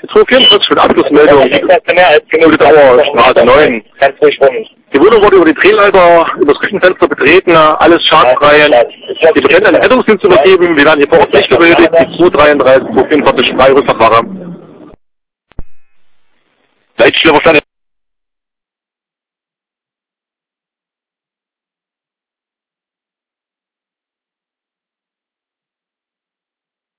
244 mit Abschlussmeldung. Gute Dauer, Straße 9. Die Wohnung wurde über die Drehleiter, über das Küchenfenster betreten, alles schadfrei. Die Patienten an den Rettungsdienst übergeben, wir werden hier vor Ort nicht benötigt, die 233, 244, freie Rückfahrtfahrer. Leicht schlimmer Stand.